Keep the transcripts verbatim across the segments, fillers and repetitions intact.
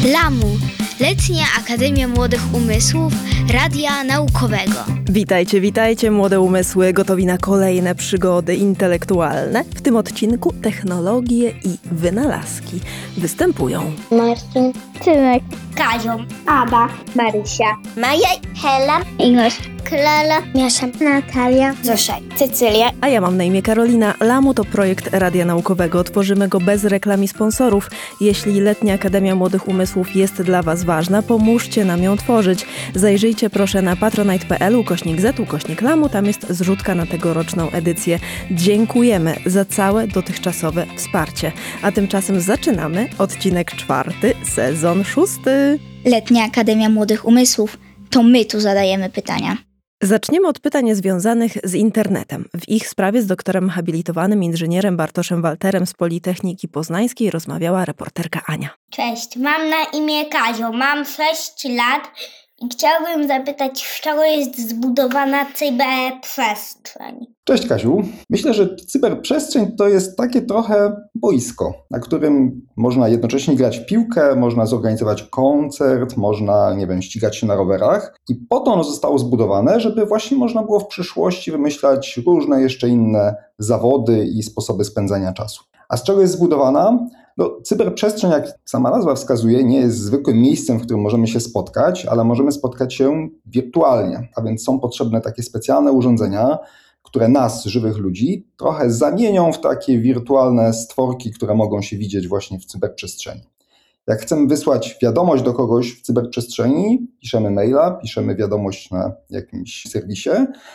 Lamu, Letnia Akademia Młodych Umysłów Radia Naukowego. Witajcie, witajcie młode umysły, gotowi na kolejne przygody intelektualne. W tym odcinku technologie i wynalazki. Występują Marcin, Tymek, Kazio, Ada, Marysia, Maja, Hela, Ignaś, Klara, Miasza, Natalia, Zosia, Cecylia. A ja mam na imię Karolina. Lamu to projekt Radia Naukowego. Tworzymy go bez reklam i sponsorów. Jeśli Letnia Akademia Młodych Umysłów jest dla Was ważna, pomóżcie nam ją tworzyć. Zajrzyjcie proszę na patronite.pl ukośnik z ukośnik Lamu. Tam jest zrzutka na tegoroczną edycję. Dziękujemy za całe dotychczasowe wsparcie. A tymczasem zaczynamy odcinek czwarty, sezon szósty. Letnia Akademia Młodych Umysłów. To my tu zadajemy pytania. Zaczniemy od pytań związanych z internetem. W ich sprawie z doktorem habilitowanym inżynierem Bartoszem Walterem z Politechniki Poznańskiej rozmawiała reporterka Ania. Cześć, mam na imię Kazio, mam sześć lat i chciałbym zapytać, z czego jest zbudowana cyberprzestrzeń? Cześć Kaziu. Myślę, że cyberprzestrzeń to jest takie trochę boisko, na którym można jednocześnie grać w piłkę, można zorganizować koncert, można, nie wiem, ścigać się na rowerach. I po to ono zostało zbudowane, żeby właśnie można było w przyszłości wymyślać różne jeszcze inne zawody i sposoby spędzania czasu. A z czego jest zbudowana? No, cyberprzestrzeń, jak sama nazwa wskazuje, nie jest zwykłym miejscem, w którym możemy się spotkać, ale możemy spotkać się wirtualnie. A więc są potrzebne takie specjalne urządzenia, które nas, żywych ludzi, trochę zamienią w takie wirtualne stworki, które mogą się widzieć właśnie w cyberprzestrzeni. Jak chcemy wysłać wiadomość do kogoś w cyberprzestrzeni, piszemy maila, piszemy wiadomość na jakimś serwisie,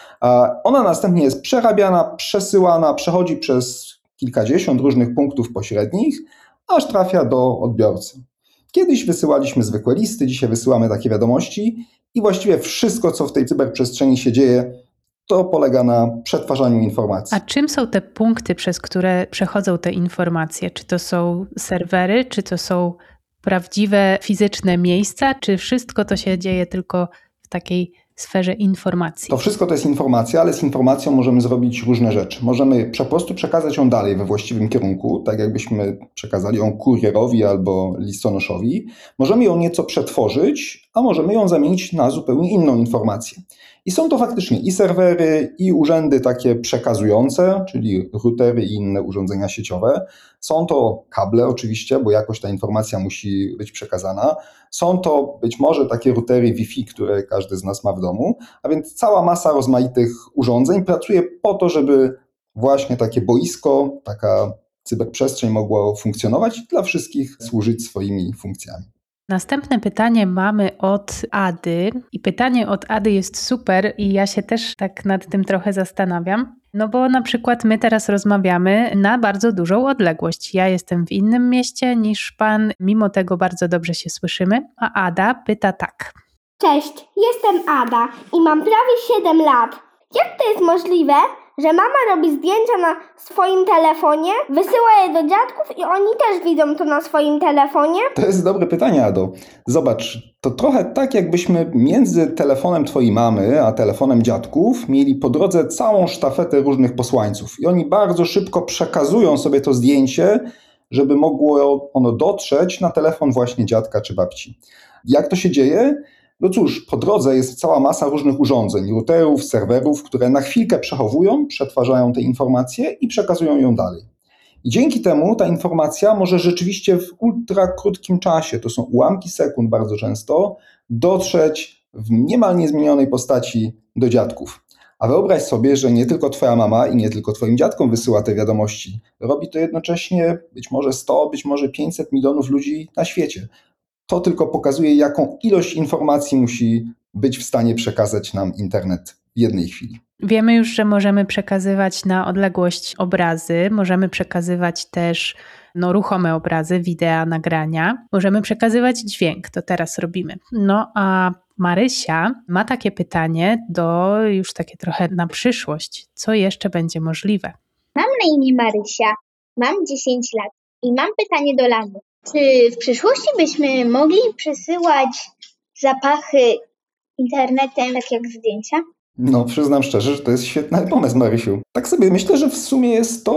a ona następnie jest przerabiana, przesyłana, przechodzi przez kilkadziesiąt różnych punktów pośrednich, aż trafia do odbiorcy. Kiedyś wysyłaliśmy zwykłe listy, dzisiaj wysyłamy takie wiadomości i właściwie wszystko, co w tej cyberprzestrzeni się dzieje, to polega na przetwarzaniu informacji. A czym są te punkty, przez które przechodzą te informacje? Czy to są serwery, czy to są prawdziwe fizyczne miejsca, czy wszystko to się dzieje tylko w takiej sferze informacji? To wszystko to jest informacja, ale z informacją możemy zrobić różne rzeczy. Możemy po prostu przekazać ją dalej we właściwym kierunku, tak jakbyśmy przekazali ją kurierowi albo listonoszowi. Możemy ją nieco przetworzyć, a możemy ją zamienić na zupełnie inną informację. I są to faktycznie i serwery, i urzędy takie przekazujące, czyli routery i inne urządzenia sieciowe. Są to kable oczywiście, bo jakoś ta informacja musi być przekazana. Są to być może takie routery Wi-Fi, które każdy z nas ma w domu, a więc cała masa rozmaitych urządzeń pracuje po to, żeby właśnie takie boisko, taka cyberprzestrzeń mogła funkcjonować i dla wszystkich służyć swoimi funkcjami. Następne pytanie mamy od Ady i pytanie od Ady jest super i ja się też tak nad tym trochę zastanawiam, no bo na przykład my teraz rozmawiamy na bardzo dużą odległość. Ja jestem w innym mieście niż pan, mimo tego bardzo dobrze się słyszymy, a Ada pyta tak. Cześć, jestem Ada i mam prawie siedem lat. Jak to jest możliwe, że mama robi zdjęcia na swoim telefonie, wysyła je do dziadków i oni też widzą to na swoim telefonie? To jest dobre pytanie, Ado. Zobacz, to trochę tak jakbyśmy między telefonem twojej mamy a telefonem dziadków mieli po drodze całą sztafetę różnych posłańców i oni bardzo szybko przekazują sobie to zdjęcie, żeby mogło ono dotrzeć na telefon właśnie dziadka czy babci. Jak to się dzieje? No cóż, po drodze jest cała masa różnych urządzeń, routerów, serwerów, które na chwilkę przechowują, przetwarzają te informacje i przekazują ją dalej. I dzięki temu ta informacja może rzeczywiście w ultra krótkim czasie, to są ułamki sekund bardzo często, dotrzeć w niemal niezmienionej postaci do dziadków. A wyobraź sobie, że nie tylko twoja mama i nie tylko twoim dziadkom wysyła te wiadomości. Robi to jednocześnie być może sto, być może pięćset milionów ludzi na świecie. To tylko pokazuje, jaką ilość informacji musi być w stanie przekazać nam internet w jednej chwili. Wiemy już, że możemy przekazywać na odległość obrazy, możemy przekazywać też no, ruchome obrazy, wideo, nagrania, możemy przekazywać dźwięk, to teraz robimy. No a Marysia ma takie pytanie do już takie trochę na przyszłość. Co jeszcze będzie możliwe? Mam na imię Marysia, mam dziesięć lat i mam pytanie do Lamu. Czy w przyszłości byśmy mogli przesyłać zapachy internetem, tak jak zdjęcia? No, przyznam szczerze, że to jest świetny pomysł, Marysiu. Tak sobie myślę, że w sumie jest to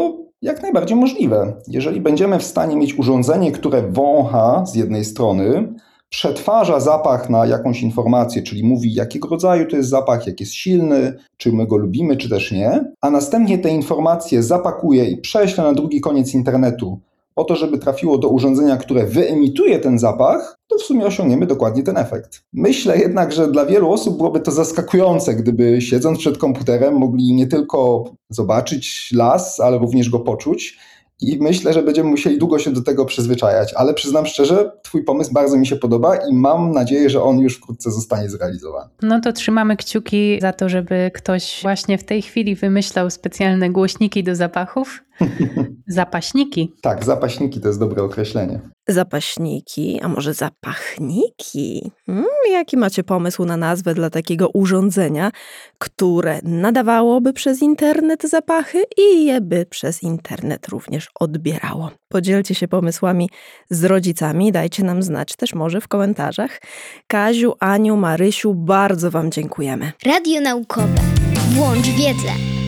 Jak najbardziej możliwe. Jeżeli będziemy w stanie mieć urządzenie, które wącha z jednej strony, przetwarza zapach na jakąś informację, czyli mówi, jakiego rodzaju to jest zapach, jak jest silny, czy my go lubimy, czy też nie, a następnie te informacje zapakuje i prześle na drugi koniec internetu po to, żeby trafiło do urządzenia, które wyemituje ten zapach, to w sumie osiągniemy dokładnie ten efekt. Myślę jednak, że dla wielu osób byłoby to zaskakujące, gdyby siedząc przed komputerem mogli nie tylko zobaczyć las, ale również go poczuć. I myślę, że będziemy musieli długo się do tego przyzwyczajać, ale przyznam szczerze, twój pomysł bardzo mi się podoba i mam nadzieję, że on już wkrótce zostanie zrealizowany. No to trzymamy kciuki za to, żeby ktoś właśnie w tej chwili wymyślał specjalne głośniki do zapachów. Zapaśniki. Tak, zapaśniki to jest dobre określenie. Zapaśniki, a może zapachniki? Hmm, jaki macie pomysł na nazwę dla takiego urządzenia, które nadawałoby przez internet zapachy i je by przez internet również odbierało? Podzielcie się pomysłami z rodzicami, dajcie nam znać też może w komentarzach. Kaziu, Aniu, Marysiu, bardzo wam dziękujemy. Radio naukowe. Włącz wiedzę.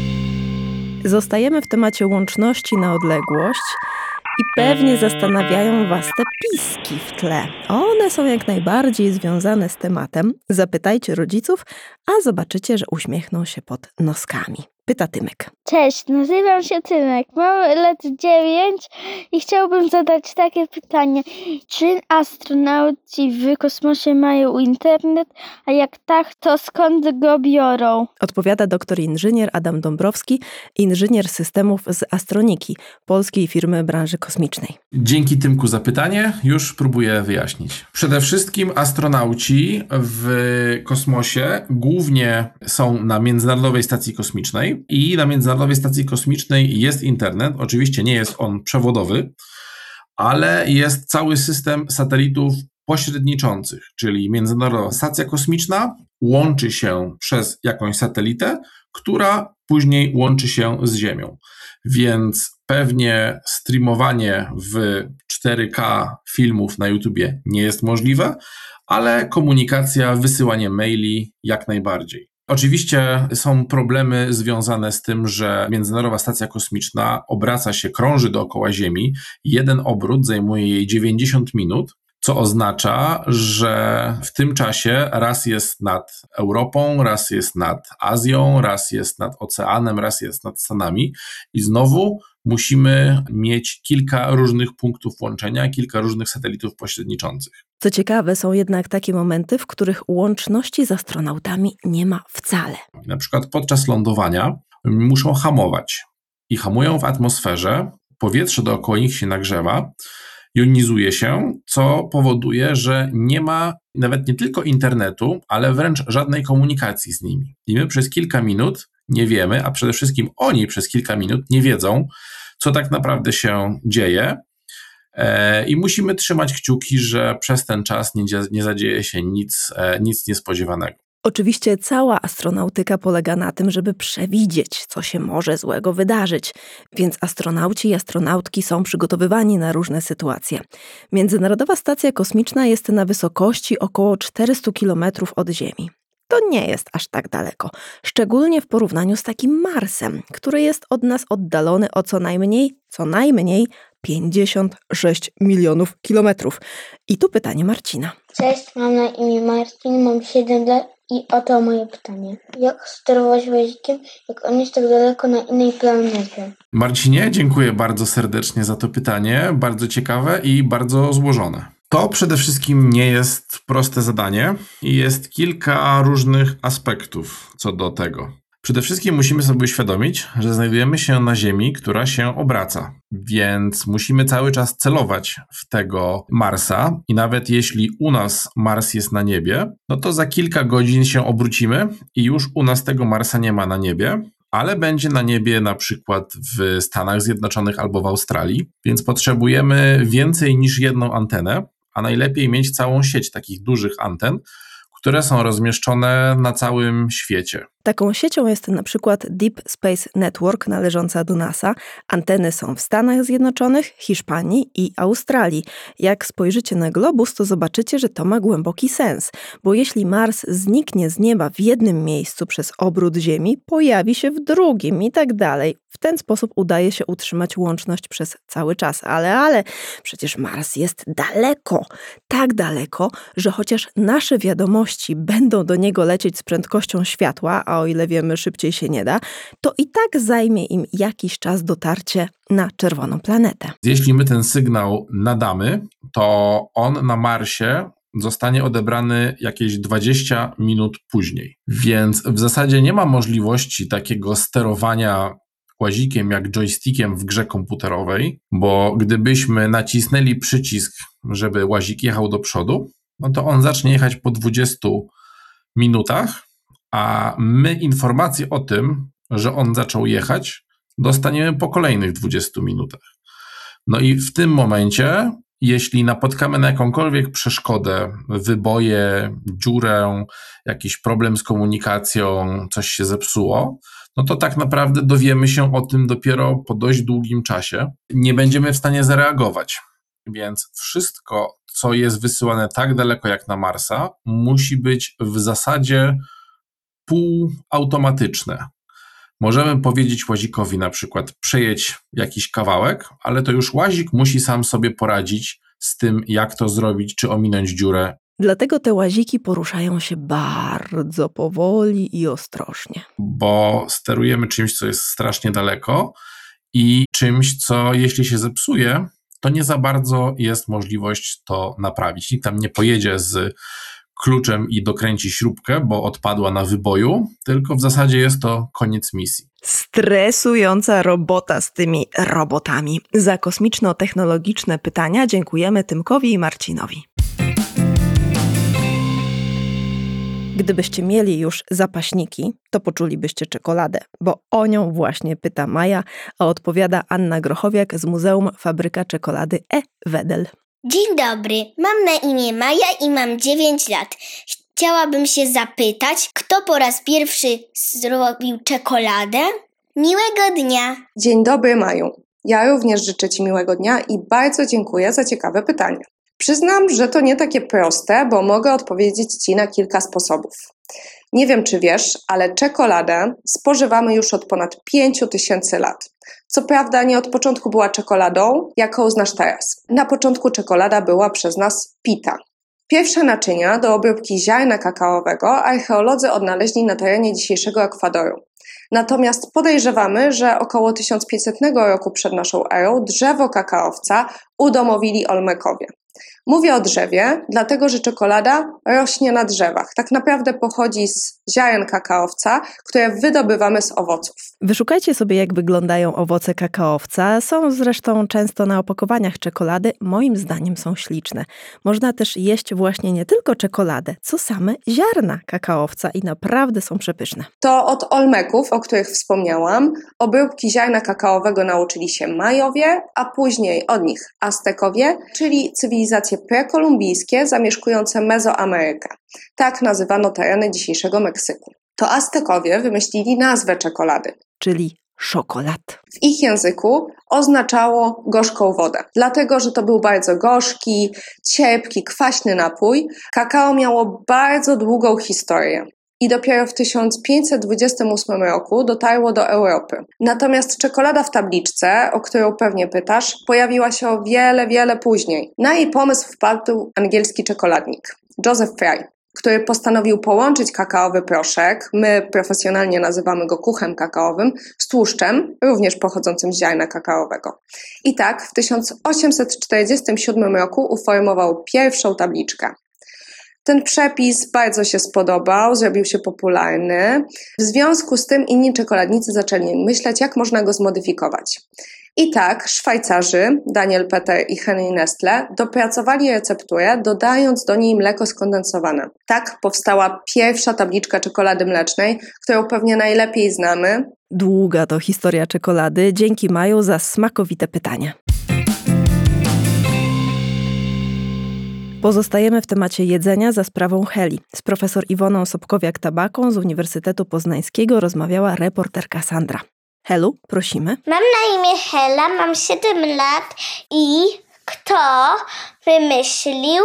Zostajemy w temacie łączności na odległość i pewnie zastanawiają was te piski w tle. One są jak najbardziej związane z tematem. Zapytajcie rodziców, a zobaczycie, że uśmiechną się pod noskami. Pyta Tymek. Cześć, nazywam się Tymek, mam lat dziewięć i chciałbym zadać takie pytanie. Czy astronauci w kosmosie mają internet, a jak tak, to skąd go biorą? Odpowiada doktor inżynier Adam Dąbrowski, inżynier systemów z Astroniki, polskiej firmy branży kosmicznej. Dzięki Tymku za pytanie, już próbuję wyjaśnić. Przede wszystkim astronauci w kosmosie głównie są na Międzynarodowej Stacji Kosmicznej i na Międzynarodowej Stacji Kosmicznej jest internet. Oczywiście nie jest on przewodowy, ale jest cały system satelitów pośredniczących, czyli Międzynarodowa Stacja Kosmiczna łączy się przez jakąś satelitę, która później łączy się z Ziemią. Więc pewnie streamowanie w cztery K filmów na YouTubie nie jest możliwe, ale komunikacja, wysyłanie maili jak najbardziej. Oczywiście są problemy związane z tym, że Międzynarodowa Stacja Kosmiczna obraca się, krąży dookoła Ziemi. Jeden obrót zajmuje jej dziewięćdziesiąt minut, co oznacza, że w tym czasie raz jest nad Europą, raz jest nad Azją, raz jest nad oceanem, raz jest nad Stanami i znowu musimy mieć kilka różnych punktów łączenia, kilka różnych satelitów pośredniczących. Co ciekawe, są jednak takie momenty, w których łączności z astronautami nie ma wcale. Na przykład podczas lądowania muszą hamować i hamują w atmosferze, powietrze dookoła nich się nagrzewa, jonizuje się, co powoduje, że nie ma nawet nie tylko internetu, ale wręcz żadnej komunikacji z nimi. I my przez kilka minut nie wiemy, a przede wszystkim oni przez kilka minut nie wiedzą, co tak naprawdę się dzieje. I musimy trzymać kciuki, że przez ten czas nie, nie zadzieje się nic, nic niespodziewanego. Oczywiście cała astronautyka polega na tym, żeby przewidzieć, co się może złego wydarzyć, więc astronauci i astronautki są przygotowywani na różne sytuacje. Międzynarodowa Stacja Kosmiczna jest na wysokości około czterysta kilometrów od Ziemi. To nie jest aż tak daleko, szczególnie w porównaniu z takim Marsem, który jest od nas oddalony o co najmniej, co najmniej pięćdziesiąt sześć milionów kilometrów. I tu pytanie Marcina. Cześć, mam na imię Marcin, mam siedem lat i oto moje pytanie. Jak sterować wozikiem, jak on jest tak daleko na innej planecie? Marcinie, dziękuję bardzo serdecznie za to pytanie, bardzo ciekawe i bardzo złożone. To przede wszystkim nie jest proste zadanie i jest kilka różnych aspektów co do tego. Przede wszystkim musimy sobie uświadomić, że znajdujemy się na Ziemi, która się obraca, więc musimy cały czas celować w tego Marsa i nawet jeśli u nas Mars jest na niebie, no to za kilka godzin się obrócimy i już u nas tego Marsa nie ma na niebie, ale będzie na niebie na przykład w Stanach Zjednoczonych albo w Australii, więc potrzebujemy więcej niż jedną antenę, a najlepiej mieć całą sieć takich dużych anten, które są rozmieszczone na całym świecie. Taką siecią jest na przykład Deep Space Network należąca do NASA. Anteny są w Stanach Zjednoczonych, Hiszpanii i Australii. Jak spojrzycie na globus, to zobaczycie, że to ma głęboki sens, bo jeśli Mars zniknie z nieba w jednym miejscu przez obrót Ziemi, pojawi się w drugim i tak dalej. W ten sposób udaje się utrzymać łączność przez cały czas. Ale, ale, przecież Mars jest daleko. Tak daleko, że chociaż nasze wiadomości będą do niego lecieć z prędkością światła, a o ile wiemy, szybciej się nie da, to i tak zajmie im jakiś czas dotarcie na czerwoną planetę. Jeśli my ten sygnał nadamy, to on na Marsie zostanie odebrany jakieś dwadzieścia minut później. Więc w zasadzie nie ma możliwości takiego sterowania łazikiem jak joystickiem w grze komputerowej, bo gdybyśmy nacisnęli przycisk, żeby łazik jechał do przodu, no to on zacznie jechać po dwudziestu minutach, a my informację o tym, że on zaczął jechać, dostaniemy po kolejnych dwudziestu minutach. No i w tym momencie, jeśli napotkamy na jakąkolwiek przeszkodę, wyboje, dziurę, jakiś problem z komunikacją, coś się zepsuło, no to tak naprawdę dowiemy się o tym dopiero po dość długim czasie. Nie będziemy w stanie zareagować. Więc wszystko, co jest wysyłane tak daleko jak na Marsa, musi być w zasadzie półautomatyczne. Możemy powiedzieć łazikowi na przykład przejedź jakiś kawałek, ale to już łazik musi sam sobie poradzić z tym, jak to zrobić, czy ominąć dziurę. Dlatego te łaziki poruszają się bardzo powoli i ostrożnie. Bo sterujemy czymś, co jest strasznie daleko i czymś, co jeśli się zepsuje, to nie za bardzo jest możliwość to naprawić. Nikt tam nie pojedzie z kluczem i dokręci śrubkę, bo odpadła na wyboju, tylko w zasadzie jest to koniec misji. Stresująca robota z tymi robotami. Za kosmiczno-technologiczne pytania dziękujemy Tymkowi i Marcinowi. Gdybyście mieli już zapaśniki, to poczulibyście czekoladę, bo o nią właśnie pyta Maja, a odpowiada Anna Grochowiak z Muzeum Fabryka Czekolady E. Wedel. Dzień dobry, mam na imię Maja i mam dziewięć lat. Chciałabym się zapytać, kto po raz pierwszy zrobił czekoladę? Miłego dnia! Dzień dobry, Maju. Ja również życzę Ci miłego dnia i bardzo dziękuję za ciekawe pytanie. Przyznam, że to nie takie proste, bo mogę odpowiedzieć Ci na kilka sposobów. Nie wiem, czy wiesz, ale czekoladę spożywamy już od ponad pięciu tysięcy lat. Co prawda nie od początku była czekoladą, jaką znasz teraz. Na początku czekolada była przez nas pita. Pierwsze naczynia do obróbki ziarna kakaowego archeolodzy odnaleźli na terenie dzisiejszego Ekwadoru. Natomiast podejrzewamy, że około tysiąc pięćsetnego roku przed naszą erą drzewo kakaowca udomowili Olmekowie. Mówię o drzewie, dlatego że czekolada rośnie na drzewach. Tak naprawdę pochodzi z ziaren kakaowca, które wydobywamy z owoców. Wyszukajcie sobie, jak wyglądają owoce kakaowca. Są zresztą często na opakowaniach czekolady. Moim zdaniem są śliczne. Można też jeść właśnie nie tylko czekoladę, co same ziarna kakaowca i naprawdę są przepyszne. To od Olmeków, o których wspomniałam, obróbki ziarna kakaowego nauczyli się Majowie, a później od nich Aztekowie, czyli cywilizacje prekolumbijskie zamieszkujące Mezoamerykę. Tak nazywano tereny dzisiejszego Meksyku. To Aztekowie wymyślili nazwę czekolady, czyli szokolad. W ich języku oznaczało gorzką wodę. Dlatego, że to był bardzo gorzki, cierpki, kwaśny napój, kakao miało bardzo długą historię. I dopiero w tysiąc pięćset dwudziestym ósmym roku dotarło do Europy. Natomiast czekolada w tabliczce, o którą pewnie pytasz, pojawiła się o wiele, wiele później. Na jej pomysł wpadł angielski czekoladnik Joseph Fry, który postanowił połączyć kakaowy proszek, my profesjonalnie nazywamy go kuchem kakaowym, z tłuszczem, również pochodzącym z ziarna kakaowego. I tak w tysiąc osiemset czterdziestym siódmym roku uformował pierwszą tabliczkę. Ten przepis bardzo się spodobał, zrobił się popularny. W związku z tym inni czekoladnicy zaczęli myśleć, jak można go zmodyfikować. I tak Szwajcarzy, Daniel Peter i Henry Nestle, dopracowali recepturę, dodając do niej mleko skondensowane. Tak powstała pierwsza tabliczka czekolady mlecznej, którą pewnie najlepiej znamy. Długa to historia czekolady. Dzięki Maju za smakowite pytania. Pozostajemy w temacie jedzenia za sprawą Heli. Z profesor Iwoną Sobkowiak-Tabaką z Uniwersytetu Poznańskiego rozmawiała reporterka Sandra. Helu, prosimy. Mam na imię Hela, mam siedem lat i kto wymyślił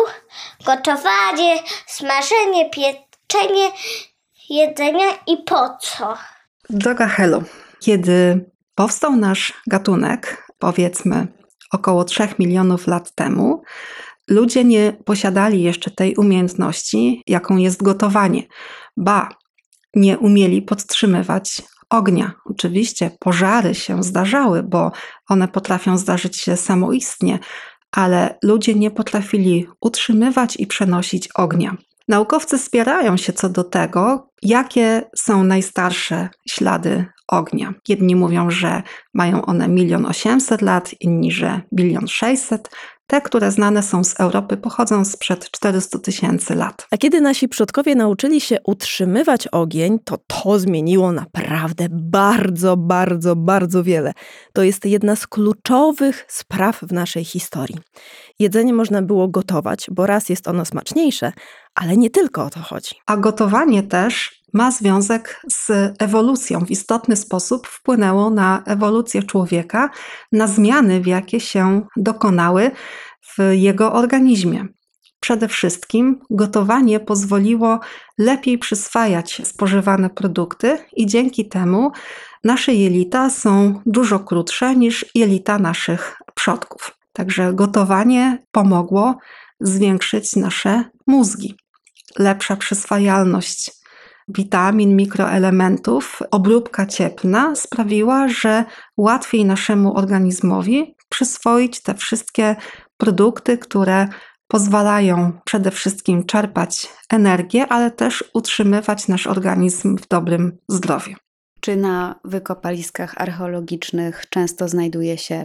gotowanie, smażenie, pieczenie, jedzenia i po co? Droga Helu, kiedy powstał nasz gatunek, powiedzmy około trzech milionów lat temu, ludzie nie posiadali jeszcze tej umiejętności, jaką jest gotowanie. Ba, nie umieli podtrzymywać ognia. Oczywiście pożary się zdarzały, bo one potrafią zdarzyć się samoistnie, ale ludzie nie potrafili utrzymywać i przenosić ognia. Naukowcy spierają się co do tego, jakie są najstarsze ślady ognia. Jedni mówią, że mają one milion osiemset lat, inni, że bilion sześćset. Te, które znane są z Europy, pochodzą sprzed czterystu tysięcy lat. A kiedy nasi przodkowie nauczyli się utrzymywać ogień, to to zmieniło naprawdę bardzo, bardzo, bardzo wiele. To jest jedna z kluczowych spraw w naszej historii. Jedzenie można było gotować, bo raz jest ono smaczniejsze, ale nie tylko o to chodzi. A gotowanie też ma związek z ewolucją. W istotny sposób wpłynęło na ewolucję człowieka, na zmiany, w jakie się dokonały w jego organizmie. Przede wszystkim gotowanie pozwoliło lepiej przyswajać spożywane produkty i dzięki temu nasze jelita są dużo krótsze niż jelita naszych przodków. Także gotowanie pomogło zwiększyć nasze mózgi. Lepsza przyswajalność witamin, mikroelementów, obróbka cieplna sprawiła, że łatwiej naszemu organizmowi przyswoić te wszystkie produkty, które pozwalają przede wszystkim czerpać energię, ale też utrzymywać nasz organizm w dobrym zdrowiu. Czy na wykopaliskach archeologicznych często znajduje się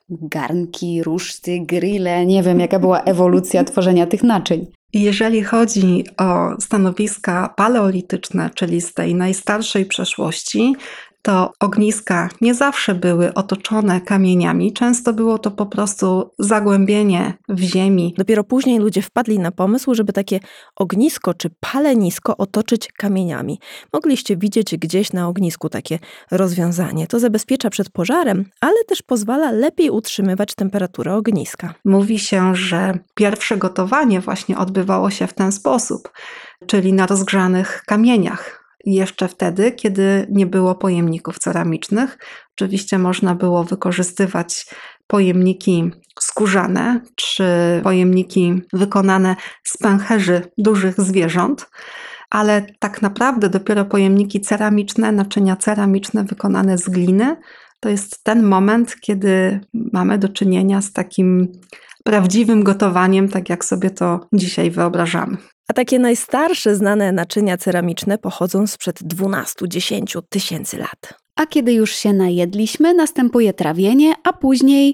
garnki, ruszty, grille? Nie wiem, jaka była ewolucja tworzenia tych naczyń. Jeżeli chodzi o stanowiska paleolityczne, czyli z tej najstarszej przeszłości, to ogniska nie zawsze były otoczone kamieniami, często było to po prostu zagłębienie w ziemi. Dopiero później ludzie wpadli na pomysł, żeby takie ognisko czy palenisko otoczyć kamieniami. Mogliście widzieć gdzieś na ognisku takie rozwiązanie. To zabezpiecza przed pożarem, ale też pozwala lepiej utrzymywać temperaturę ogniska. Mówi się, że pierwsze gotowanie właśnie odbywało się w ten sposób, czyli na rozgrzanych kamieniach. Jeszcze wtedy, kiedy nie było pojemników ceramicznych. Oczywiście można było wykorzystywać pojemniki skórzane czy pojemniki wykonane z pęcherzy dużych zwierząt, ale tak naprawdę dopiero pojemniki ceramiczne, naczynia ceramiczne wykonane z gliny, to jest ten moment, kiedy mamy do czynienia z takim prawdziwym gotowaniem, tak jak sobie to dzisiaj wyobrażamy. A takie najstarsze znane naczynia ceramiczne pochodzą sprzed dwunastu do dziesięciu tysięcy lat. A kiedy już się najedliśmy, następuje trawienie, a później...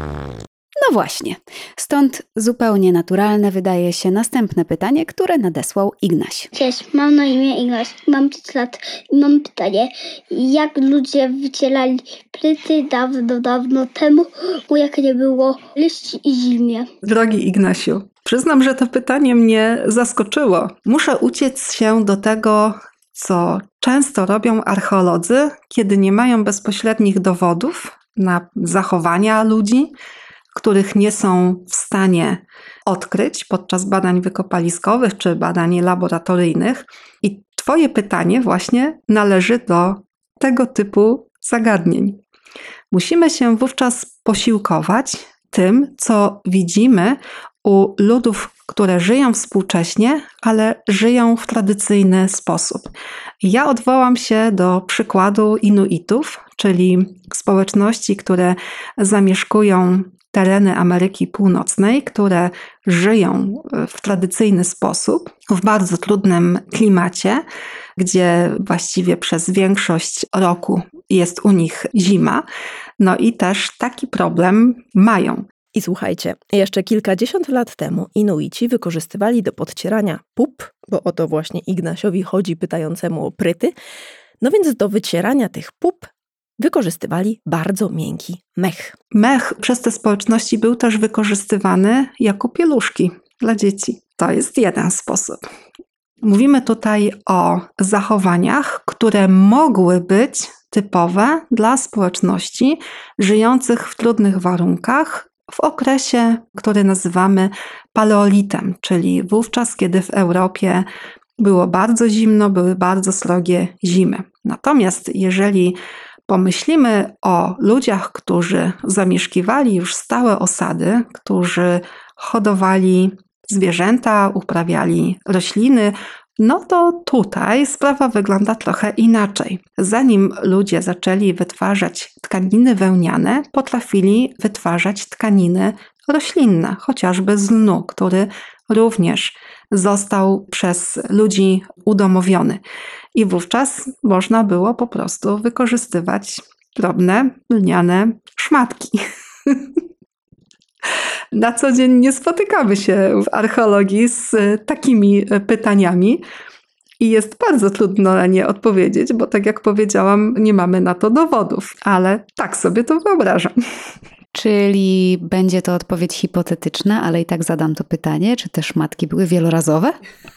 No właśnie. Stąd zupełnie naturalne wydaje się następne pytanie, które nadesłał Ignaś. Cześć, mam na imię Ignaś, mam pięć lat i mam pytanie, jak ludzie wycierali płyty dawno, dawno temu, bo jak nie było liści i zimnie. Drogi Ignasiu, przyznam, że to pytanie mnie zaskoczyło. Muszę uciec się do tego, co często robią archeolodzy, kiedy nie mają bezpośrednich dowodów na zachowania ludzi, których nie są w stanie odkryć podczas badań wykopaliskowych czy badań laboratoryjnych. I Twoje pytanie właśnie należy do tego typu zagadnień. Musimy się wówczas posiłkować tym, co widzimy u ludów, które żyją współcześnie, ale żyją w tradycyjny sposób. Ja odwołam się do przykładu Inuitów, czyli społeczności, które zamieszkują tereny Ameryki Północnej, które żyją w tradycyjny sposób, w bardzo trudnym klimacie, gdzie właściwie przez większość roku jest u nich zima. No i też taki problem mają. I słuchajcie, jeszcze kilkadziesiąt lat temu Inuici wykorzystywali do podcierania pup, bo o to właśnie Ignasiowi chodzi pytającemu o pryty, no więc do wycierania tych pup wykorzystywali bardzo miękki mech. Mech przez te społeczności był też wykorzystywany jako pieluszki. dla dzieci. To jest jeden sposób. Mówimy tutaj o zachowaniach, które mogły być typowe dla społeczności żyjących w trudnych warunkach w okresie, który nazywamy paleolitem, czyli wówczas, kiedy w Europie było bardzo zimno, były bardzo srogie zimy. Natomiast jeżeli pomyślimy o ludziach, którzy zamieszkiwali już stałe osady, którzy hodowali zwierzęta, uprawiali rośliny, no to tutaj sprawa wygląda trochę inaczej. Zanim ludzie zaczęli wytwarzać tkaniny wełniane, potrafili wytwarzać tkaniny roślinne, chociażby z lnu, który również został przez ludzi udomowiony. I wówczas można było po prostu wykorzystywać drobne, lniane szmatki. Na co dzień nie spotykamy się w archeologii z takimi pytaniami i jest bardzo trudno na nie odpowiedzieć, bo tak jak powiedziałam, nie mamy na to dowodów, ale tak sobie to wyobrażam. Czyli będzie to odpowiedź hipotetyczna, ale i tak zadam to pytanie, czy te szmatki były wielorazowe?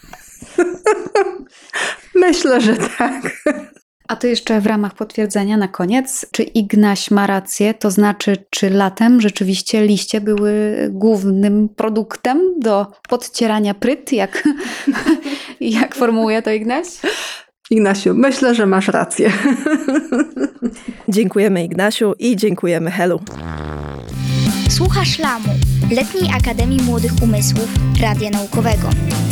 Myślę, że tak. A to jeszcze w ramach potwierdzenia na koniec, czy Ignaś ma rację, to znaczy, czy latem rzeczywiście liście były głównym produktem do podcierania pryt, jak, jak formułuje to Ignaś? Ignasiu, myślę, że masz rację. Dziękujemy Ignasiu i dziękujemy Helu. Słuchasz Lamu, Letniej Akademii Młodych Umysłów Radia Naukowego.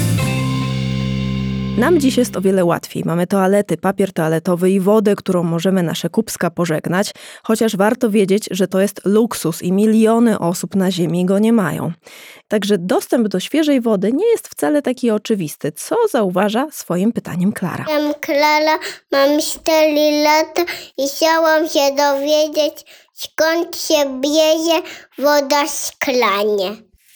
Nam dziś jest o wiele łatwiej. Mamy toalety, papier toaletowy i wodę, którą możemy nasze kubska pożegnać, chociaż warto wiedzieć, że to jest luksus i miliony osób na ziemi go nie mają. Także dostęp do świeżej wody nie jest wcale taki oczywisty, co zauważa swoim pytaniem Klara. Jestem Klara, mam cztery lata i chciałam się dowiedzieć, skąd się bierze woda w szklanie.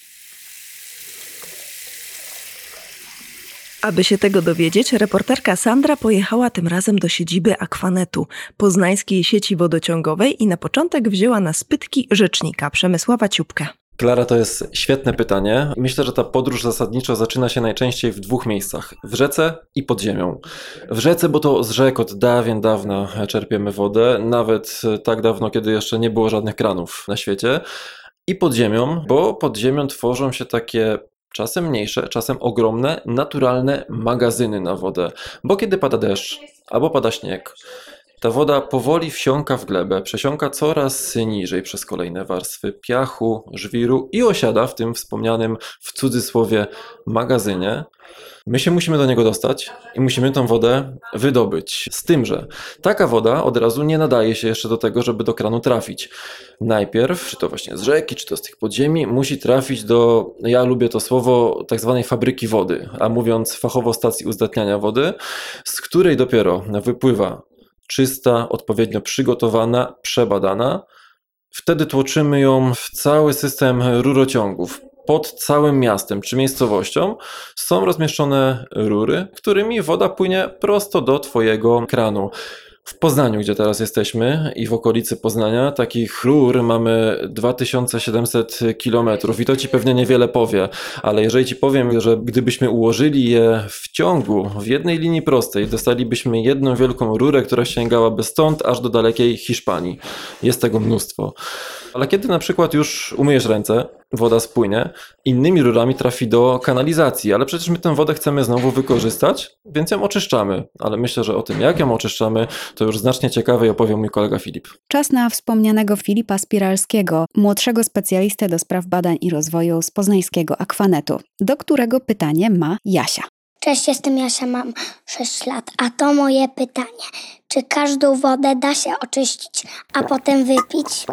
Aby się tego dowiedzieć, reporterka Sandra pojechała tym razem do siedziby Aquanetu, poznańskiej sieci wodociągowej i na początek wzięła na spytki rzecznika Przemysława Ciupkę. Klara, to jest świetne pytanie. Myślę, że ta podróż zasadniczo zaczyna się najczęściej w dwóch miejscach. W rzece i pod ziemią. W rzece, bo to z rzek od dawien dawna czerpiemy wodę, nawet tak dawno, kiedy jeszcze nie było żadnych kranów na świecie. I pod ziemią, bo pod ziemią tworzą się takie czasem mniejsze, czasem ogromne, naturalne magazyny na wodę. Bo kiedy pada deszcz albo pada śnieg, ta woda powoli wsiąka w glebę, przesiąka coraz niżej przez kolejne warstwy piachu, żwiru i osiada w tym wspomnianym w cudzysłowie magazynie. My się musimy do niego dostać i musimy tą wodę wydobyć. Z tym, że taka woda od razu nie nadaje się jeszcze do tego, żeby do kranu trafić. Najpierw, czy to właśnie z rzeki, czy to z tych podziemi, musi trafić do, ja lubię to słowo, tak zwanej fabryki wody, a mówiąc fachowo stacji uzdatniania wody, z której dopiero wypływa czysta, odpowiednio przygotowana, przebadana. Wtedy tłoczymy ją w cały system rurociągów. Pod całym miastem czy miejscowością są rozmieszczone rury, którymi woda płynie prosto do Twojego kranu. W Poznaniu, gdzie teraz jesteśmy i w okolicy Poznania, takich rur mamy dwa tysiące siedemset kilometrów i to Ci pewnie niewiele powie, ale jeżeli Ci powiem, że gdybyśmy ułożyli je w ciągu, w jednej linii prostej, dostalibyśmy jedną wielką rurę, która sięgałaby stąd aż do dalekiej Hiszpanii. Jest tego mnóstwo. Ale kiedy na przykład już umyjesz ręce, woda spłynie, innymi rurami trafi do kanalizacji, ale przecież my tę wodę chcemy znowu wykorzystać, więc ją oczyszczamy. Ale myślę, że o tym, jak ją oczyszczamy, to już znacznie ciekawiej opowie mój kolega Filip. Czas na wspomnianego Filipa Spiralskiego, młodszego specjalistę do spraw badań i rozwoju z poznańskiego Aquanetu, do którego pytanie ma Jasia. Cześć, jestem Jasia, mam sześć lat, a to moje pytanie. Czy każdą wodę da się oczyścić, a potem wypić?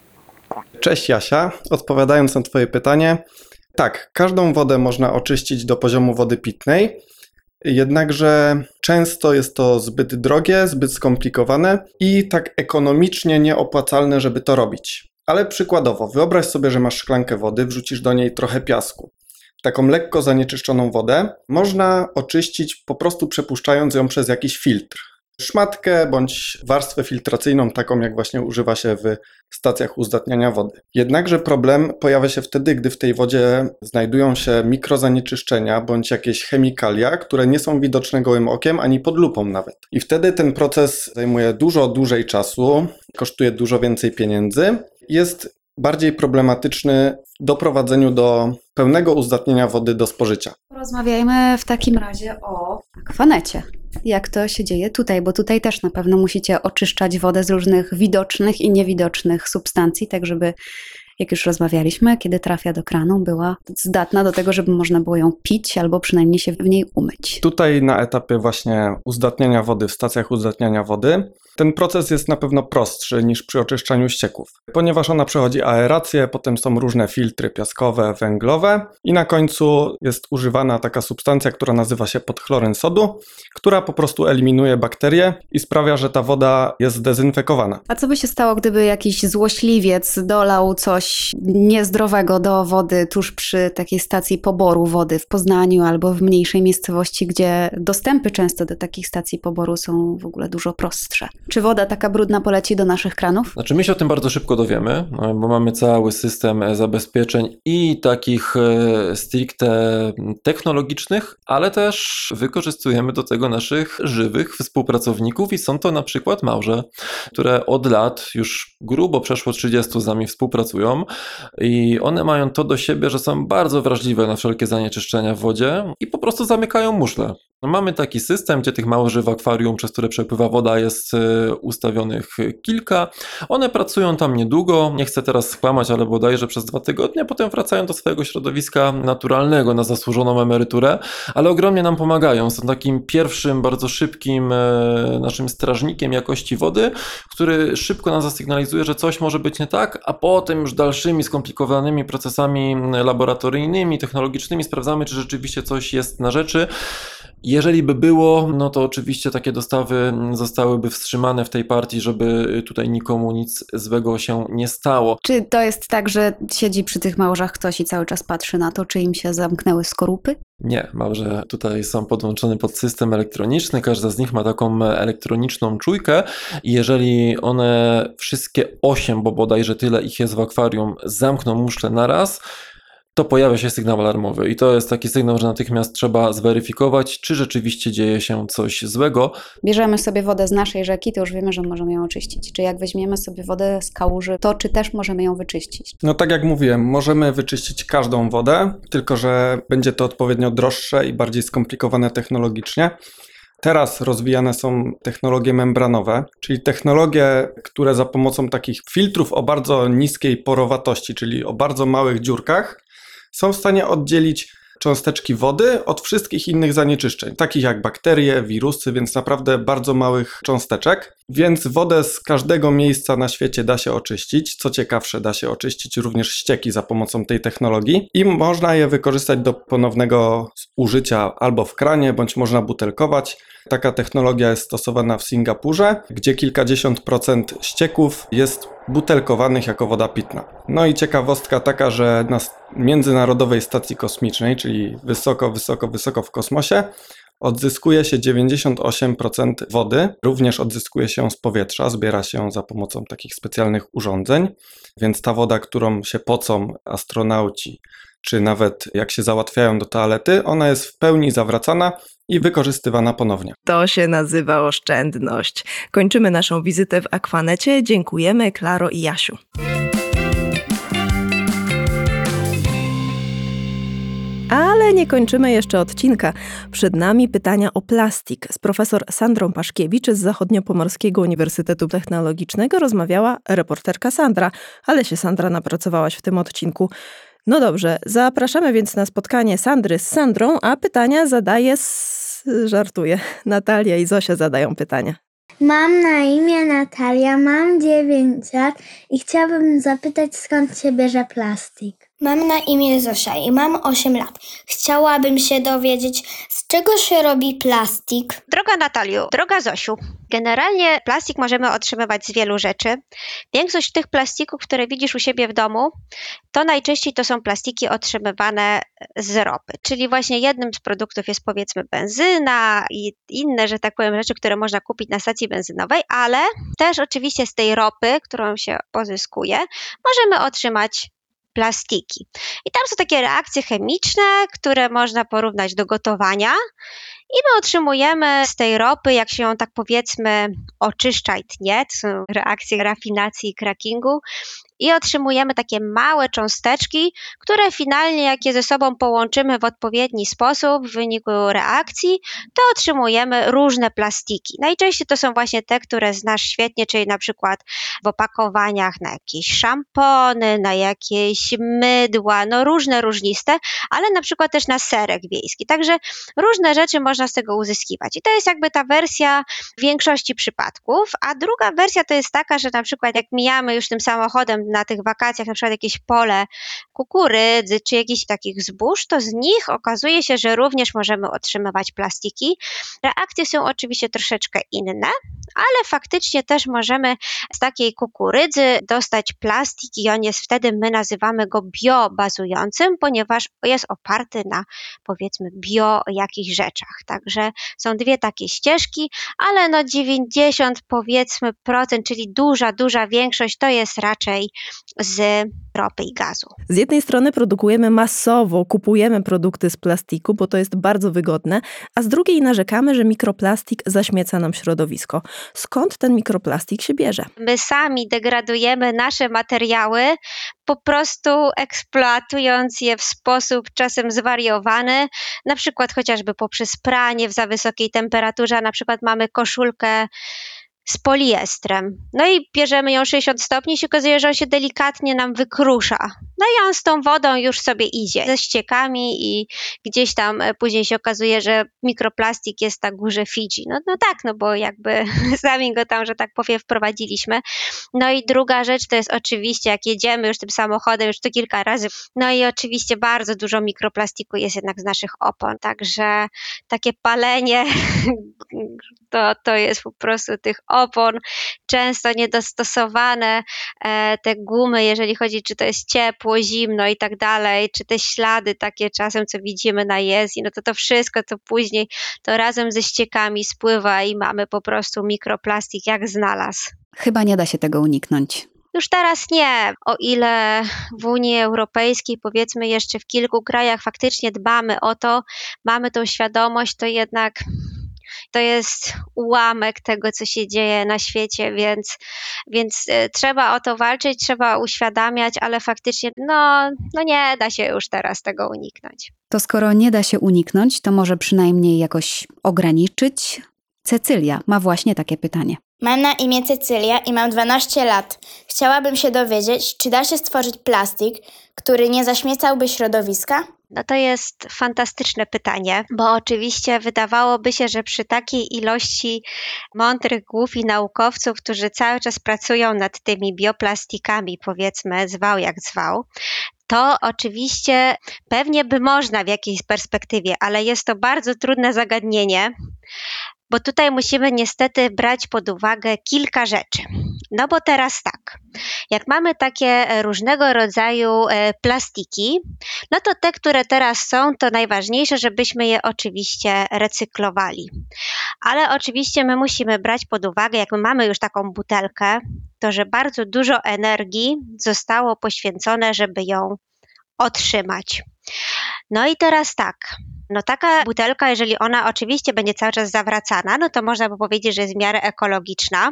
Cześć Jasia, odpowiadając na Twoje pytanie, tak, każdą wodę można oczyścić do poziomu wody pitnej, jednakże często jest to zbyt drogie, zbyt skomplikowane i tak ekonomicznie nieopłacalne, żeby to robić. Ale przykładowo, wyobraź sobie, że masz szklankę wody, wrzucisz do niej trochę piasku. Taką lekko zanieczyszczoną wodę można oczyścić po prostu przepuszczając ją przez jakiś filtr. szmatkę bądź warstwę filtracyjną, taką jak właśnie używa się w stacjach uzdatniania wody. Jednakże problem pojawia się wtedy, gdy w tej wodzie znajdują się mikrozanieczyszczenia bądź jakieś chemikalia, które nie są widoczne gołym okiem ani pod lupą nawet. I wtedy ten proces zajmuje dużo dłużej czasu, kosztuje dużo więcej pieniędzy, jest bardziej problematyczny w doprowadzeniu do pełnego uzdatnienia wody do spożycia. Porozmawiajmy w takim razie o akwanecie. Jak to się dzieje tutaj, bo tutaj też na pewno musicie oczyszczać wodę z różnych widocznych i niewidocznych substancji, tak żeby, jak już rozmawialiśmy, kiedy trafia do kranu, była zdatna do tego, żeby można było ją pić albo przynajmniej się w niej umyć. Tutaj na etapie właśnie uzdatniania wody w stacjach uzdatniania wody ten proces jest na pewno prostszy niż przy oczyszczaniu ścieków, ponieważ ona przechodzi aerację, potem są różne filtry piaskowe, węglowe i na końcu jest używana taka substancja, która nazywa się podchloryn sodu, która po prostu eliminuje bakterie i sprawia, że ta woda jest zdezynfekowana. A co by się stało, gdyby jakiś złośliwiec dolał coś niezdrowego do wody tuż przy takiej stacji poboru wody w Poznaniu albo w mniejszej miejscowości, gdzie dostępy często do takich stacji poboru są w ogóle dużo prostsze? Czy woda taka brudna poleci do naszych kranów? Znaczy my się o tym bardzo szybko dowiemy, bo mamy cały system zabezpieczeń i takich stricte technologicznych, ale też wykorzystujemy do tego naszych żywych współpracowników i są to na przykład małże, które od lat już grubo przeszło trzydziestu z nami współpracują i one mają to do siebie, że są bardzo wrażliwe na wszelkie zanieczyszczenia w wodzie i po prostu zamykają muszle. No mamy taki system, gdzie tych małży w akwarium, przez które przepływa woda, jest ustawionych kilka. One pracują tam niedługo, nie chcę teraz skłamać, ale bodajże przez dwa tygodnie, potem wracają do swojego środowiska naturalnego na zasłużoną emeryturę, ale ogromnie nam pomagają. Są takim pierwszym, bardzo szybkim naszym strażnikiem jakości wody, który szybko nam zasygnalizuje, że coś może być nie tak, a potem już dalszymi skomplikowanymi procesami laboratoryjnymi, technologicznymi sprawdzamy, czy rzeczywiście coś jest na rzeczy. Jeżeli by było, no to oczywiście takie dostawy zostałyby wstrzymane w tej partii, żeby tutaj nikomu nic złego się nie stało. Czy to jest tak, że siedzi przy tych małżach ktoś i cały czas patrzy na to, czy im się zamknęły skorupy? Nie, małże tutaj są podłączone pod system elektroniczny, każda z nich ma taką elektroniczną czujkę i jeżeli one wszystkie osiem, bo bodajże tyle ich jest w akwarium, zamkną muszle naraz, to pojawia się sygnał alarmowy i to jest taki sygnał, że natychmiast trzeba zweryfikować, czy rzeczywiście dzieje się coś złego. Bierzemy sobie wodę z naszej rzeki, to już wiemy, że możemy ją oczyścić. Czy jak weźmiemy sobie wodę z kałuży, to czy też możemy ją wyczyścić? No tak jak mówiłem, możemy wyczyścić każdą wodę, tylko że będzie to odpowiednio droższe i bardziej skomplikowane technologicznie. Teraz rozwijane są technologie membranowe, czyli technologie, które za pomocą takich filtrów o bardzo niskiej porowatości, czyli o bardzo małych dziurkach, są w stanie oddzielić cząsteczki wody od wszystkich innych zanieczyszczeń, takich jak bakterie, wirusy, więc naprawdę bardzo małych cząsteczek. Więc wodę z każdego miejsca na świecie da się oczyścić. Co ciekawsze, da się oczyścić również ścieki za pomocą tej technologii i można je wykorzystać do ponownego użycia albo w kranie, bądź można butelkować. Taka technologia jest stosowana w Singapurze, gdzie kilkadziesiąt procent ścieków jest butelkowanych jako woda pitna. No i ciekawostka taka, że na Międzynarodowej Stacji Kosmicznej, czyli wysoko, wysoko, wysoko w kosmosie, odzyskuje się dziewięćdziesiąt osiem procent wody, również odzyskuje się ją z powietrza, zbiera się ją za pomocą takich specjalnych urządzeń, więc ta woda, którą się pocą astronauci, czy nawet jak się załatwiają do toalety, ona jest w pełni zawracana i wykorzystywana ponownie. To się nazywa oszczędność. Kończymy naszą wizytę w Akwanecie. Dziękujemy, Klaro i Jasiu. Ale nie kończymy jeszcze odcinka. Przed nami pytania o plastik. Z profesor Sandrą Paszkiewicz z Zachodniopomorskiego Uniwersytetu Technologicznego rozmawiała reporterka Sandra. Ale się, Sandra, napracowałaś w tym odcinku. No dobrze, zapraszamy więc na spotkanie Sandry z Sandrą, a pytania zadaje, z... żartuję, Natalia i Zosia zadają pytania. Mam na imię Natalia, mam dziewięć lat i chciałabym zapytać, skąd się bierze plastik. Mam na imię Zosia i mam osiem lat. Chciałabym się dowiedzieć, z czego się robi plastik. Droga Natalio, droga Zosiu, Generalnie plastik możemy otrzymywać z wielu rzeczy. Większość tych plastików, które widzisz u siebie w domu, to najczęściej to są plastiki otrzymywane z ropy. Czyli właśnie jednym z produktów jest powiedzmy benzyna i inne, że tak powiem, rzeczy, które można kupić na stacji benzynowej, ale też oczywiście z tej ropy, którą się pozyskuje, możemy otrzymać plastiki. I tam są takie reakcje chemiczne, które można porównać do gotowania i my otrzymujemy z tej ropy, jak się ją tak powiedzmy oczyszcza i tnie, to są reakcje rafinacji i crackingu, i otrzymujemy takie małe cząsteczki, które finalnie, jak je ze sobą połączymy w odpowiedni sposób w wyniku reakcji, to otrzymujemy różne plastiki. Najczęściej to są właśnie te, które znasz świetnie, czyli na przykład w opakowaniach na jakieś szampony, na jakieś mydła, no różne różniste, ale na przykład też na serek wiejski. Także różne rzeczy można z tego uzyskiwać. I to jest jakby ta wersja w większości przypadków, a druga wersja to jest taka, że na przykład jak mijamy już tym samochodem na tych wakacjach na przykład jakieś pole kukurydzy czy jakichś takich zbóż, to z nich okazuje się, że również możemy otrzymywać plastiki. Reakcje są oczywiście troszeczkę inne, ale faktycznie też możemy z takiej kukurydzy dostać plastik i on jest wtedy, my nazywamy go biobazującym, ponieważ jest oparty na powiedzmy bio jakichś rzeczach. Także są dwie takie ścieżki, ale no dziewięćdziesiąt powiedzmy procent, czyli duża, duża większość to jest raczej z ropy i gazu. Z jednej strony produkujemy masowo, kupujemy produkty z plastiku, bo to jest bardzo wygodne, a z drugiej narzekamy, że mikroplastik zaśmieca nam środowisko. Skąd ten mikroplastik się bierze? My sami degradujemy nasze materiały, po prostu eksploatując je w sposób czasem zwariowany, na przykład chociażby poprzez pranie w za wysokiej temperaturze, na przykład mamy koszulkę z poliestrem. No i bierzemy ją sześćdziesiąt stopni i się okazuje, że on się delikatnie nam wykrusza. No i on z tą wodą już sobie idzie, ze ściekami i gdzieś tam później się okazuje, że mikroplastik jest na górze Fidżi. No, no tak, no bo jakby sami go tam, że tak powiem, wprowadziliśmy. No i druga rzecz to jest oczywiście, jak jedziemy już tym samochodem, już to kilka razy, no i oczywiście bardzo dużo mikroplastiku jest jednak z naszych opon, także takie palenie to, to jest po prostu tych opon, często niedostosowane e, te gumy, jeżeli chodzi, czy to jest ciepło, zimno i tak dalej, czy te ślady takie czasem, co widzimy na jezdni, no to to wszystko, to później to razem ze ściekami spływa i mamy po prostu mikroplastik jak znalazł. Chyba nie da się tego uniknąć. Już teraz nie, o ile w Unii Europejskiej, powiedzmy jeszcze w kilku krajach faktycznie dbamy o to, mamy tą świadomość, to jednak to jest ułamek tego, co się dzieje na świecie, więc, więc trzeba o to walczyć, trzeba uświadamiać, ale faktycznie no, no nie da się już teraz tego uniknąć. To skoro nie da się uniknąć, to może przynajmniej jakoś ograniczyć? Cecylia ma właśnie takie pytanie. Mam na imię Cecylia i mam dwanaście lat. Chciałabym się dowiedzieć, czy da się stworzyć plastik, który nie zaśmiecałby środowiska? No to jest fantastyczne pytanie, bo oczywiście wydawałoby się, że przy takiej ilości mądrych głów i naukowców, którzy cały czas pracują nad tymi bioplastikami, powiedzmy zwał jak zwał, to oczywiście pewnie by można w jakiejś perspektywie, ale jest to bardzo trudne zagadnienie, bo tutaj musimy niestety brać pod uwagę kilka rzeczy. No bo teraz tak, jak mamy takie różnego rodzaju plastiki, no to te, które teraz są, to najważniejsze, żebyśmy je oczywiście recyklowali. Ale oczywiście my musimy brać pod uwagę, jak my mamy już taką butelkę, to że bardzo dużo energii zostało poświęcone, żeby ją otrzymać. No i teraz tak, no taka butelka, jeżeli ona oczywiście będzie cały czas zawracana, no to można by powiedzieć, że jest w miarę ekologiczna,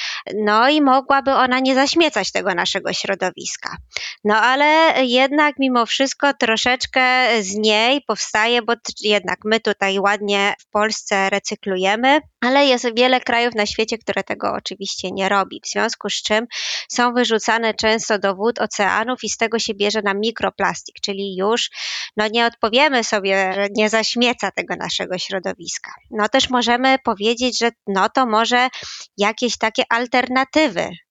no i mogłaby ona nie zaśmiecać tego naszego środowiska. No ale jednak mimo wszystko troszeczkę z niej powstaje, bo jednak my tutaj ładnie w Polsce recyklujemy, ale jest wiele krajów na świecie, które tego oczywiście nie robi, w związku z czym są wyrzucane często do wód, oceanów i z tego się bierze nam mikroplastik, czyli już no nie odpowiemy sobie, że nie zaśmieca tego naszego środowiska. No też możemy powiedzieć, że no to może jakieś takie alternatywy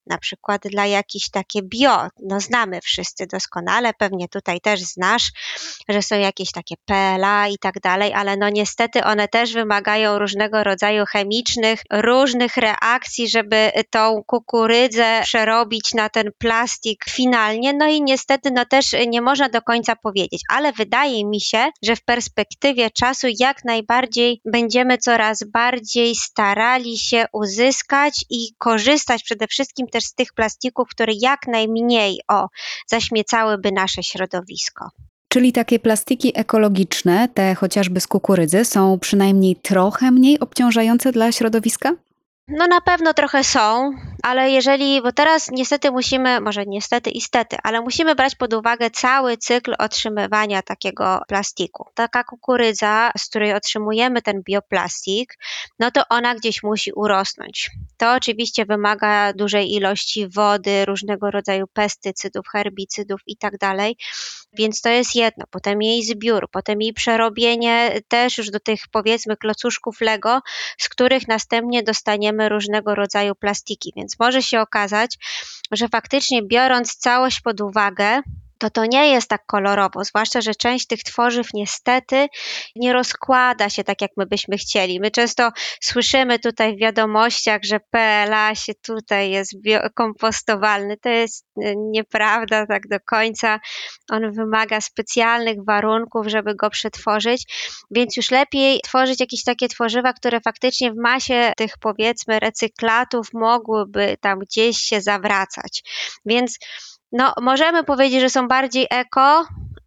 na przykład dla jakichś takie bio, no znamy wszyscy doskonale, pewnie tutaj też znasz, że są jakieś takie P L A i tak dalej, ale no niestety one też wymagają różnego rodzaju chemicznych, różnych reakcji, żeby tą kukurydzę przerobić na ten plastik finalnie, no i niestety no też nie można do końca powiedzieć, ale wydaje mi się, że w perspektywie czasu jak najbardziej będziemy coraz bardziej starali się uzyskać i korzystać przede wszystkim też z tych plastików, które jak najmniej o, zaśmiecałyby nasze środowisko. Czyli takie plastiki ekologiczne, te chociażby z kukurydzy, są przynajmniej trochę mniej obciążające dla środowiska? No na pewno trochę są, ale jeżeli, bo teraz niestety musimy, może niestety i stety, ale musimy brać pod uwagę cały cykl otrzymywania takiego plastiku. Taka kukurydza, z której otrzymujemy ten bioplastik, no to ona gdzieś musi urosnąć. To oczywiście wymaga dużej ilości wody, różnego rodzaju pestycydów, herbicydów i tak dalej, więc to jest jedno. Potem jej zbiór, potem jej przerobienie też już do tych powiedzmy klocuszków Lego, z których następnie dostaniemy różnego rodzaju plastiki, więc może się okazać, że faktycznie biorąc całość pod uwagę, to to nie jest tak kolorowo, zwłaszcza, że część tych tworzyw niestety nie rozkłada się tak, jak my byśmy chcieli. My często słyszymy tutaj w wiadomościach, że P L A się tutaj jest kompostowalny. To jest nieprawda tak do końca. On wymaga specjalnych warunków, żeby go przetworzyć, więc już lepiej tworzyć jakieś takie tworzywa, które faktycznie w masie tych powiedzmy recyklatów mogłyby tam gdzieś się zawracać. Więc no, możemy powiedzieć, że są bardziej eko,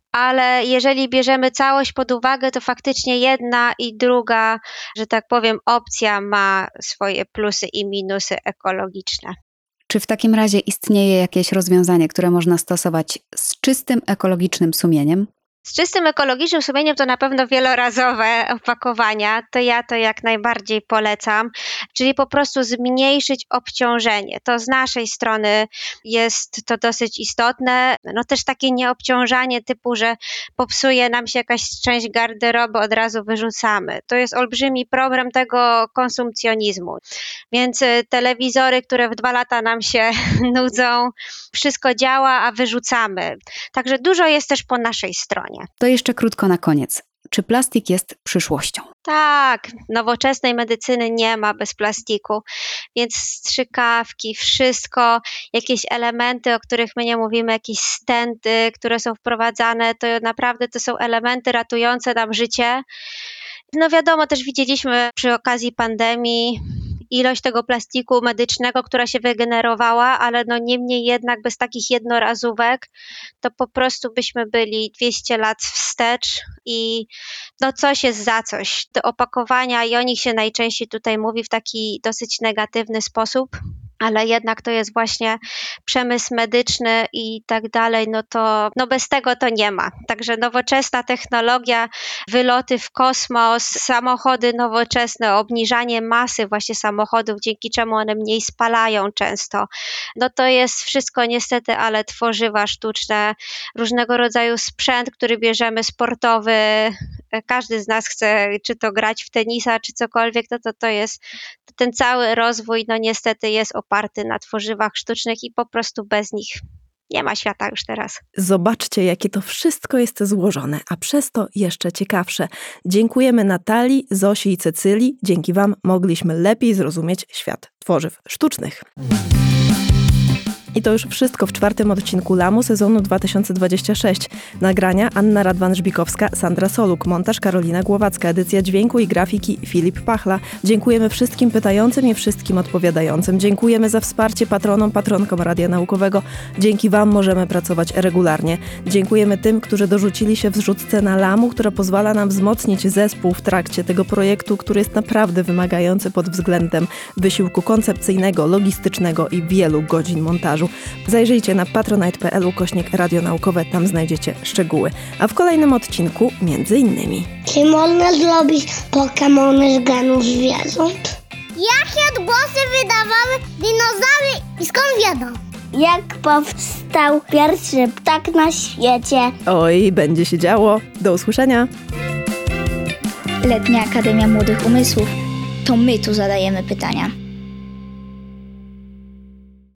ale jeżeli bierzemy całość pod uwagę, to faktycznie jedna i druga, że tak powiem, opcja ma swoje plusy i minusy ekologiczne. Czy w takim razie istnieje jakieś rozwiązanie, które można stosować z czystym ekologicznym sumieniem? Z czystym ekologicznym sumieniem to na pewno wielorazowe opakowania, to ja to jak najbardziej polecam, czyli po prostu zmniejszyć obciążenie. To z naszej strony jest to dosyć istotne, no też takie nieobciążanie typu, że popsuje nam się jakaś część garderoby, od razu wyrzucamy. To jest olbrzymi problem tego konsumpcjonizmu, więc telewizory, które w dwa lata nam się nudzą, wszystko działa, a wyrzucamy. Także dużo jest też po naszej stronie. To jeszcze krótko na koniec. Czy plastik jest przyszłością? Tak, nowoczesnej medycyny nie ma bez plastiku, więc strzykawki, wszystko, jakieś elementy, o których my nie mówimy, jakieś stenty, które są wprowadzane, to naprawdę to są elementy ratujące nam życie. No wiadomo, też widzieliśmy przy okazji pandemii ilość tego plastiku medycznego, która się wygenerowała, ale no niemniej jednak bez takich jednorazówek to po prostu byśmy byli dwieście lat wstecz i no coś jest za coś. Te opakowania i o nich się najczęściej tutaj mówi w taki dosyć negatywny sposób, ale jednak to jest właśnie przemysł medyczny i tak dalej, no to no bez tego to nie ma. Także nowoczesna technologia, wyloty w kosmos, samochody nowoczesne, obniżanie masy właśnie samochodów, dzięki czemu one mniej spalają często. No to jest wszystko niestety, ale tworzywa sztuczne, różnego rodzaju sprzęt, który bierzemy sportowy, każdy z nas chce czy to grać w tenisa, czy cokolwiek, no to to jest ten cały rozwój, no niestety jest oparty na tworzywach sztucznych i po prostu bez nich nie ma świata już teraz. Zobaczcie, jakie to wszystko jest złożone, a przez to jeszcze ciekawsze. Dziękujemy Natalii, Zosi i Cecylii. Dzięki Wam mogliśmy lepiej zrozumieć świat tworzyw sztucznych. I to już wszystko w czwartym odcinku Lamu sezonu dwa tysiące dwudziestego szóstego. Nagrania Anna Radwan-Żbikowska, Sandra Soluk, montaż Karolina Głowacka, edycja dźwięku i grafiki Filip Pachla. Dziękujemy wszystkim pytającym i wszystkim odpowiadającym. Dziękujemy za wsparcie patronom, patronkom Radia Naukowego. Dzięki Wam możemy pracować regularnie. Dziękujemy tym, którzy dorzucili się w zrzutce na Lamu, która pozwala nam wzmocnić zespół w trakcie tego projektu, który jest naprawdę wymagający pod względem wysiłku koncepcyjnego, logistycznego i wielu godzin montażu. Zajrzyjcie na patronite.pl ukośnik radionaukowe, tam znajdziecie szczegóły. A w kolejnym odcinku między innymi: Czy można zrobić Pokemony z genów zwierząt? Jakie odgłosy wydawały dinozaury i skąd wiedzą? Jak powstał pierwszy ptak na świecie? Oj, będzie się działo. Do usłyszenia. Letnia Akademia Młodych Umysłów. To my tu zadajemy pytania.